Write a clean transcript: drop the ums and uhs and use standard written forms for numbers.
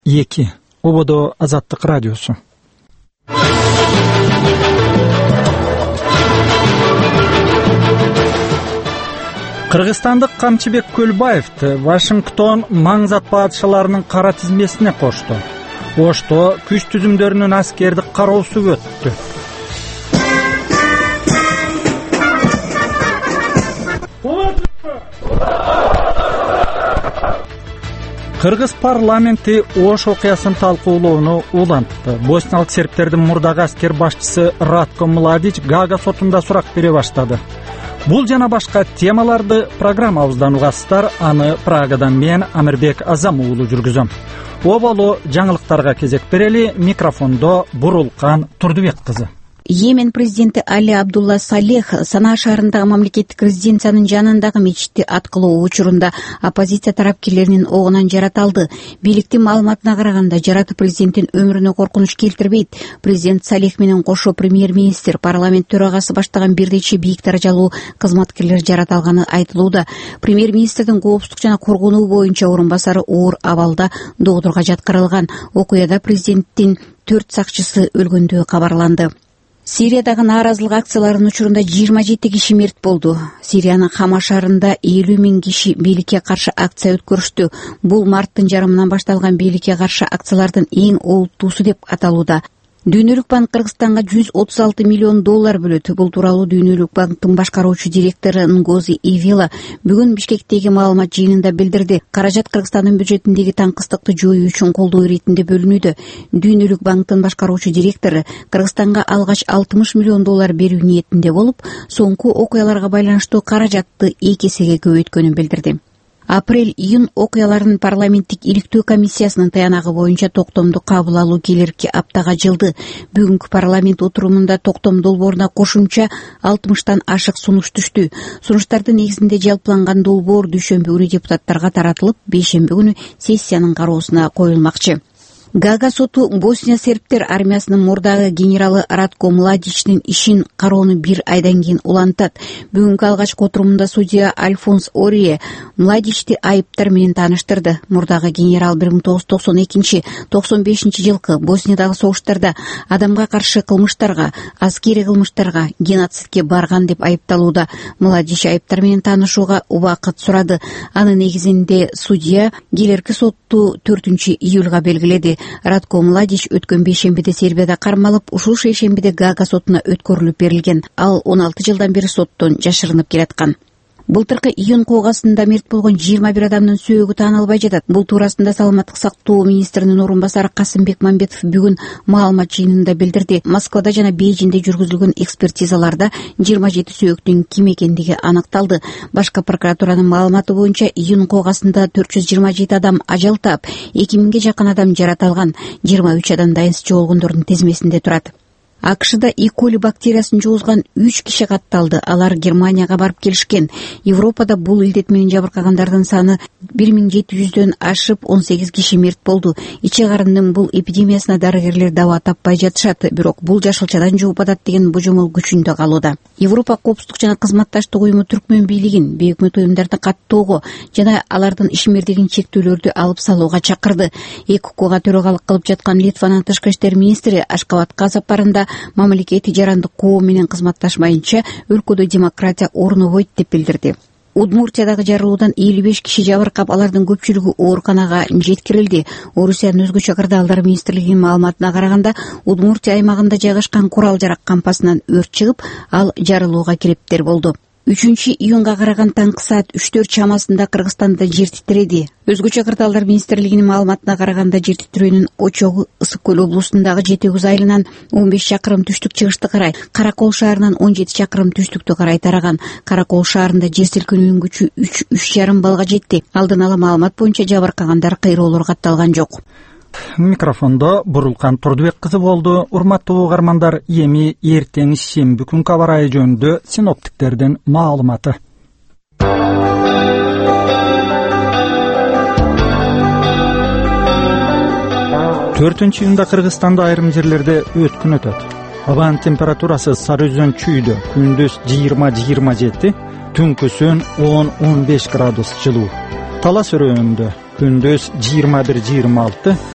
2. Ободо Азаттык радиосу. Кыргызстандык Камчыбек Көлбаевди Вашингтон маң зат падышаларынын кара тизмесине кошту. Ошто күч түзүмдөрүнүн аскердик кароосу өттү. Кыргыз парламенти Ош окуясын талкуулоону улантты. Босниялык сербтердин мурдагы аскер башчысы Ратко Младич Гага сотунда сурак бере баштады. Бул жана башка темаларды программабыздан угасыздар. Аны Прагадан мен Амирбек Азам уулу жүргүзөм. Оболо жаңылыктарга кезек берели. Микрофондо Бурулкан Турдубек кызы. Йемен президенти Али Абдулла Салех Санаа шаарындагы мамлекеттик резиденциянын жанындагы мечитти аткылоо учурунда оппозиция тарапкерлеринин огунан жараталды. Бийликтин маалыматына караганда жаратуу президенттин өмүрүнө коркунуч келтирбейт. Президент Салех менен кошо премьер-министр, парламент төрагасы баштаган бир нече бийик даражалуу кызматкерлер жараталганы айтылууда. Премьер-министрдин коопсуздук жана коргонуу боюнча орун басары оор абалда доодурга жаткырылган. Окуяда президенттин 4 сакчысы өлгөндүгү кабарланды. Сириядагы нааразылык акцияларынын учурунда 27 киши мерт болду. Сириянын Хама шаарында 50 000 киши бийликке каршы акция өткөрүштү. Бул марттын жарымынан башталган бийликке каршы акциялардын эң олуттуусу деп аталууда. Дүйнөлүк банк Кыргызстанга $136 миллион бөлөт. Бул тууралуу Дүйнөлүк банктын башкаруучу директору Нгози Ивела бүгүн Бишкектеги маалымат жыйынында билдирди. Каражат Кыргызстандын бюджетиндеги таңкыстыкты жоюу үчүн колдоо иретинде бөлүнүүдө. Дүйнөлүк банктын башкаруучу директору Кыргызстанга алгач $60 миллион берүү ниетинде болуп, соңку окуяларга байланыштуу каражатты 2 эсеге көбөйткөнүн билдирди. Апрель-июнь окуяларынын парламенттик иликтөө комиссиясынын таянагы боюнча токтомду кабыл алуу келерки аптага жылды. Бүгүнкү парламент отурумунда токтом долбооруна кошумча 60тан ашык сунуш түштү. Сунуштардын негизинде жалпыланган долбоор дүйшөмбү күнү депутаттарга таратылып, бейшемби күнү сессиянын кароосуна коюлмакчы. Гага соту Босния сербтер армиясынын мурдагы генералы Ратко Младичтин ишин кароону 1 айдан кийин улантат. Бүгүнкү алгачкы отурумда судья Альфонс Орие Младичти айыптар менен тааныштырды. Мурдагы генерал 1992-95 жылкы Босниядагы согуштарда адамга каршы кылмыштарга, аскерий кылмыштарга, геноцидке барган деп айыпталууда. Младич айыптар менен таанышууга убакыт сурады. Анын негизинде судья келерки сотту 4-июлга белгиледи. Ратко Младич өткөн бейшембиде Сербияда кармалып, ушул шейшембиде Гага сотуна өткөрүлүп берилген. Ал 16 жылдан бери соттон жашырынып келаткан. Былтыркы июнь куугасында мерт болгон 21 адамдын сөөгү таанылбай жатат. Бул туурасында саламаттык сактоо министринин орун басары Касымбек Мамбетов бүгүн маалымат жыйынында билдирди. Москвада жана Бейжиңде жүргүзүлгөн экспертизаларда 27 сөөктүн ким экендиги аныкталды. Башкы прокуратуранын маалыматы боюнча июнь куугасында 427 адам ажал таап, 2000ге жакын адам жараталган, 23 адам дайынсыз жоголгондордун тизмесинде турат. АКШда E. coli бактериясын жугузган 3 киши катталды. Алар Германияга барып келишкен. Европада бул илдет менен жабыркагандардын саны 1700дөн ашып 18 киши мерт болду. Ичи карындын бул эпидемиясына дарыгерлер даба таппай жатышат, бирок бул жашылчадан жугуп атат деген божомол күчүндө калууда. Европа коопсуздук жана кызматташтык уюму Түркмөн бийлигин бейөкмөт уюмдарды каттоого жана алардын ишмердигин чектөөлөрдү алып салууга чакырды. ЭКОга төрагалык кылып жаткан Литванын тышкы иштер министри Ашкабадка сапарында мамлекети жарандык коом менен кызматташмайынча өлкөдө демократия орнобойт деп билдирди. Удмуртиядагы жарылуудан 55 киши жабыркап, алардын көпчүлүгү ооруканага жеткирилди. Орусиянын өзгөчө кырдаалдар министрлигинин маалыматына караганда, Удмуртия аймагында жайгашкан курал-жарак кампасынан өрт чыгып, ал жарылууга килептер болду. 3-июнга караган таңкы саат 3-4 чамасында Кыргызстанда жер титиреди. Өзгөчө кырдаалдар министрлигинин маалыматына караганда жер титирөөнүн очогу Ысык көл облусундагы Жетегүз айылынан 15 чакырым түштүк-чыгышты карай, Каракол шаарынан 17 чакырым түштүктө карай тараган. Каракол шаарында жер силкинүүнүн күчү 3,5 балга жетти. Алдын ала маалымат боюнча жабыркагандар кыйроолор катталган жок. Микрофондо Бурулкан Турдубек кызы болду. Урматтуу угармандар, эми эртең шемби күнкү аба ырайы жөнүндө синоптиктердин маалыматы. 4-июнда Кыргызстанда айрым жерлерде өткүн өтөт. Абанын температурасы Сары Өзөн чүйдө күндүз 20-27, түнкүсүн 10-15 градус жылуу. Талас өрөөнүндө күндүз 21-26,